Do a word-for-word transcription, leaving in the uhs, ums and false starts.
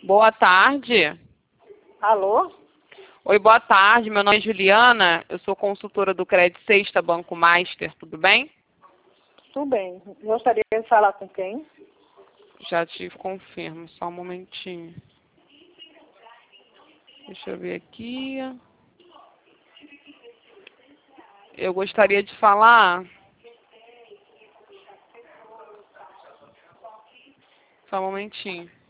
Boa tarde. Alô? Oi, boa tarde. Meu nome é Juliana. Eu sou consultora do Credit Sexta Banco Master. Tudo bem? Tudo bem. Gostaria de falar com quem? Já te confirmo. Só um momentinho. Deixa eu ver aqui. Eu gostaria de falar... Só um momentinho.